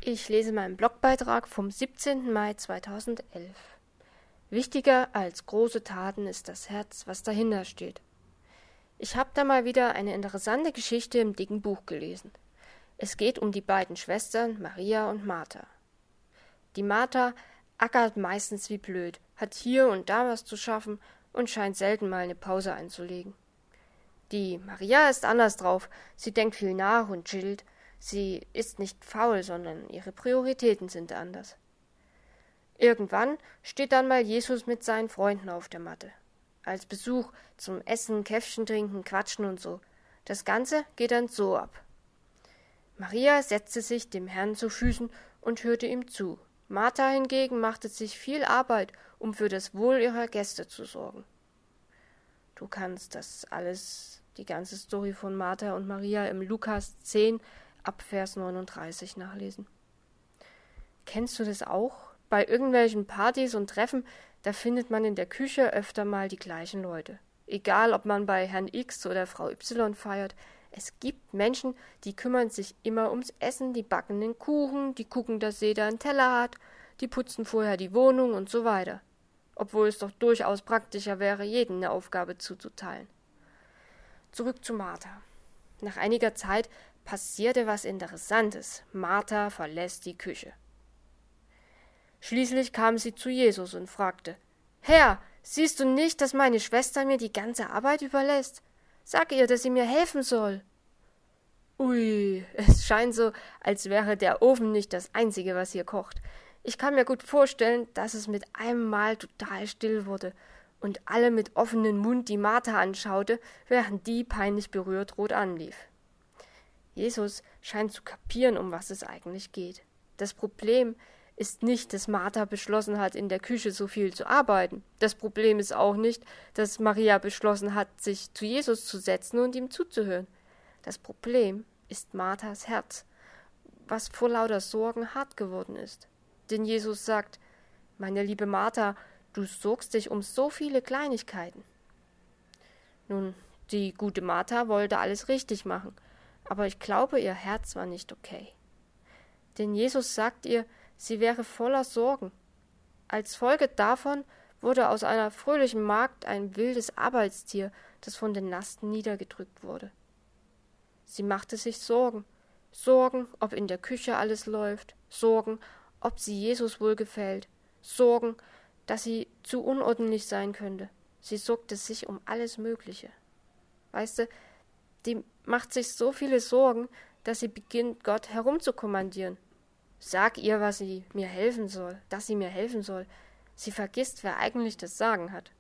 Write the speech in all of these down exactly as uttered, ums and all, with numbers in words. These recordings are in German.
Ich lese meinen Blogbeitrag vom siebzehnten Mai zweitausendelf. Wichtiger als große Taten ist das Herz, was dahinter steht. Ich habe da mal wieder eine interessante Geschichte im dicken Buch gelesen. Es geht um die beiden Schwestern Maria und Martha. Die Martha ackert meistens wie blöd, hat hier und da was zu schaffen und scheint selten mal eine Pause einzulegen. Die Maria ist anders drauf, sie denkt viel nach und chillt. Sie ist nicht faul, sondern ihre Prioritäten sind anders. Irgendwann steht dann mal Jesus mit seinen Freunden auf der Matte. Als Besuch zum Essen, Käffchen trinken, quatschen und so. Das Ganze geht dann so ab. Maria setzte sich dem Herrn zu Füßen und hörte ihm zu. Martha hingegen machte sich viel Arbeit, um für das Wohl ihrer Gäste zu sorgen. Du kannst das alles, die ganze Story von Martha und Maria im Lukas zehn ab Vers neununddreißig nachlesen. Kennst du das auch? Bei irgendwelchen Partys und Treffen, da findet man in der Küche öfter mal die gleichen Leute. Egal, ob man bei Herrn X oder Frau Y feiert, es gibt Menschen, die kümmern sich immer ums Essen, die backen den Kuchen, die gucken, dass jeder einen Teller hat, die putzen vorher die Wohnung und so weiter. Obwohl es doch durchaus praktischer wäre, jedem eine Aufgabe zuzuteilen. Zurück zu Martha. Nach einiger Zeit passierte was Interessantes. Martha verlässt die Küche. Schließlich kam sie zu Jesus und fragte: »Herr, siehst du nicht, dass meine Schwester mir die ganze Arbeit überlässt? Sag ihr, dass sie mir helfen soll.« Ui, es scheint so, als wäre der Ofen nicht das Einzige, was hier kocht. Ich kann mir gut vorstellen, dass es mit einem Mal total still wurde und alle mit offenem Mund die Martha anschaute, während die peinlich berührt rot anlief. Jesus scheint zu kapieren, um was es eigentlich geht. Das Problem ist nicht, dass Martha beschlossen hat, in der Küche so viel zu arbeiten. Das Problem ist auch nicht, dass Maria beschlossen hat, sich zu Jesus zu setzen und ihm zuzuhören. Das Problem ist Marthas Herz, was vor lauter Sorgen hart geworden ist. Denn Jesus sagt: »Meine liebe Martha, du sorgst dich um so viele Kleinigkeiten.« Nun, die gute Martha wollte alles richtig machen, aber ich glaube, ihr Herz war nicht okay. Denn Jesus sagt ihr, sie wäre voller Sorgen. Als Folge davon wurde aus einer fröhlichen Magd ein wildes Arbeitstier, das von den Lasten niedergedrückt wurde. Sie machte sich Sorgen. Sorgen, ob in der Küche alles läuft. Sorgen, ob sie Jesus wohlgefällt. Sorgen, dass sie zu unordentlich sein könnte. Sie sorgte sich um alles Mögliche. Weißt du, die macht sich so viele Sorgen, dass sie beginnt, Gott herumzukommandieren. Sag ihr, was sie mir helfen soll, dass sie mir helfen soll. Sie vergisst, wer eigentlich das Sagen hat.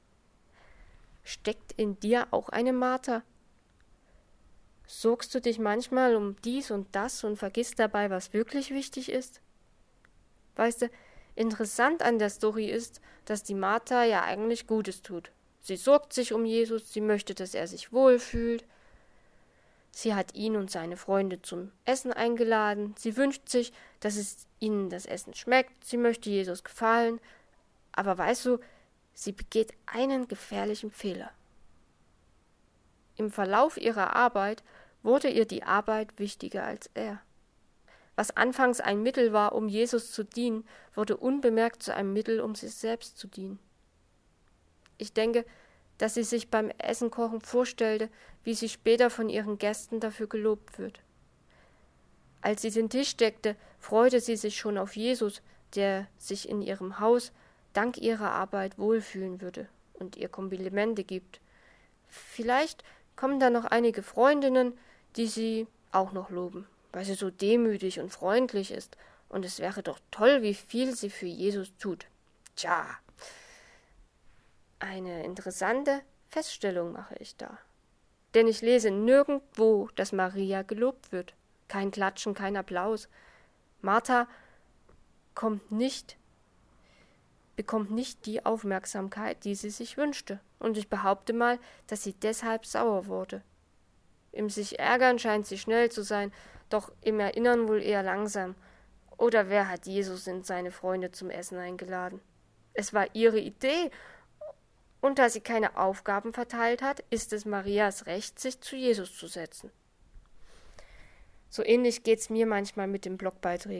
Steckt in dir auch eine Martha? Sorgst du dich manchmal um dies und das und vergisst dabei, was wirklich wichtig ist? Weißt du, interessant an der Story ist, dass die Martha ja eigentlich Gutes tut. Sie sorgt sich um Jesus, sie möchte, dass er sich wohlfühlt. Sie hat ihn und seine Freunde zum Essen eingeladen. Sie wünscht sich, dass es ihnen das Essen schmeckt. Sie möchte Jesus gefallen. Aber weißt du, sie begeht einen gefährlichen Fehler. Im Verlauf ihrer Arbeit wurde ihr die Arbeit wichtiger als er. Was anfangs ein Mittel war, um Jesus zu dienen, wurde unbemerkt zu einem Mittel, um sich selbst zu dienen. Ich denke, dass sie sich beim Essenkochen vorstellte, wie sie später von ihren Gästen dafür gelobt wird. Als sie den Tisch deckte, freute sie sich schon auf Jesus, der sich in ihrem Haus dank ihrer Arbeit wohlfühlen würde und ihr Komplimente gibt. Vielleicht kommen da noch einige Freundinnen, die sie auch noch loben, weil sie so demütig und freundlich ist, und es wäre doch toll, wie viel sie für Jesus tut. Tja, eine interessante Feststellung mache ich da. Denn ich lese nirgendwo, dass Maria gelobt wird. Kein Klatschen, kein Applaus. Martha kommt nicht, bekommt nicht die Aufmerksamkeit, die sie sich wünschte. Und ich behaupte mal, dass sie deshalb sauer wurde. Im sich ärgern scheint sie schnell zu sein, doch im Erinnern wohl eher langsam. Oder wer hat Jesus und seine Freunde zum Essen eingeladen? Es war ihre Idee. Und da sie keine Aufgaben verteilt hat, ist es Marias Recht, sich zu Jesus zu setzen. So ähnlich geht's mir manchmal mit den Blogbeiträgen.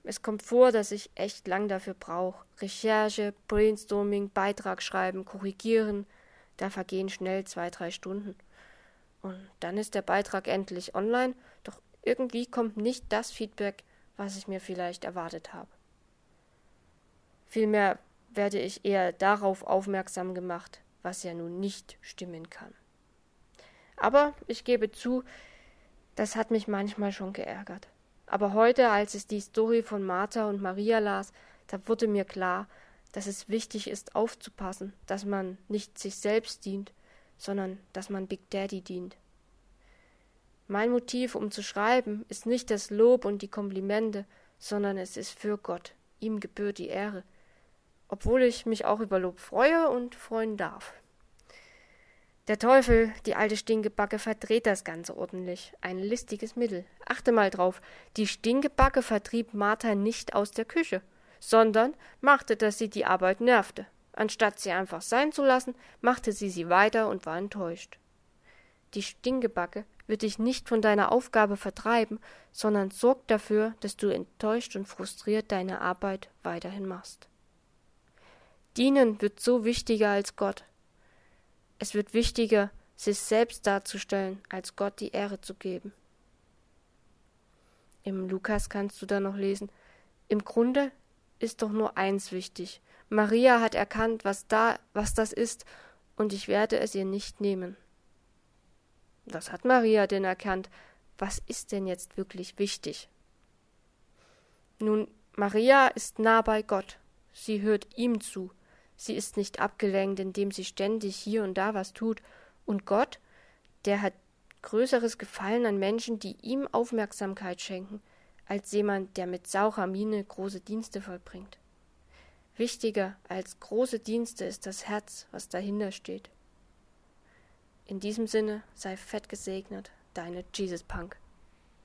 Es kommt vor, dass ich echt lang dafür brauche. Recherche, Brainstorming, Beitrag schreiben, korrigieren. Da vergehen schnell zwei, drei Stunden. Und dann ist der Beitrag endlich online, doch irgendwie kommt nicht das Feedback, was ich mir vielleicht erwartet habe. Vielmehr werde ich eher darauf aufmerksam gemacht, was ja nun nicht stimmen kann. Aber ich gebe zu, das hat mich manchmal schon geärgert. Aber heute, als ich die Story von Martha und Maria las, da wurde mir klar, dass es wichtig ist, aufzupassen, dass man nicht sich selbst dient, sondern dass man Big Daddy dient. Mein Motiv, um zu schreiben, ist nicht das Lob und die Komplimente, sondern es ist für Gott. Ihm gebührt die Ehre, obwohl ich mich auch über Lob freue und freuen darf. Der Teufel, die alte Stinkebacke, verdreht das Ganze ordentlich. Ein listiges Mittel. Achte mal drauf, die Stinkebacke vertrieb Martha nicht aus der Küche, sondern machte, dass sie die Arbeit nervte. Anstatt sie einfach sein zu lassen, machte sie sie weiter und war enttäuscht. Die Stinkebacke wird dich nicht von deiner Aufgabe vertreiben, sondern sorgt dafür, dass du enttäuscht und frustriert deine Arbeit weiterhin machst. Dienen wird so wichtiger als Gott. Es wird wichtiger, sich selbst darzustellen, als Gott die Ehre zu geben. Im Lukas kannst du da noch lesen, im Grunde ist doch nur eins wichtig. Maria hat erkannt, was da, was das ist, und ich werde es ihr nicht nehmen. Was hat Maria denn erkannt? Was ist denn jetzt wirklich wichtig? Nun, Maria ist nah bei Gott. Sie hört ihm zu. Sie ist nicht abgelenkt, indem sie ständig hier und da was tut. Und Gott, der hat größeres Gefallen an Menschen, die ihm Aufmerksamkeit schenken, als jemand, der mit saurer Miene große Dienste vollbringt. Wichtiger als große Dienste ist das Herz, was dahinter steht. In diesem Sinne sei fett gesegnet, deine Jesus Punk.